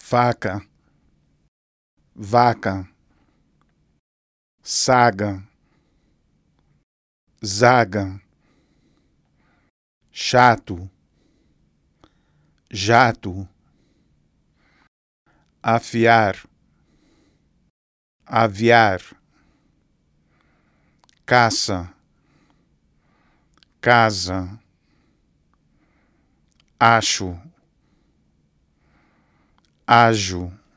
faca, vaca, saga, zaga, chato, jato, afiar, aviar, caça, casa, acho, ágio,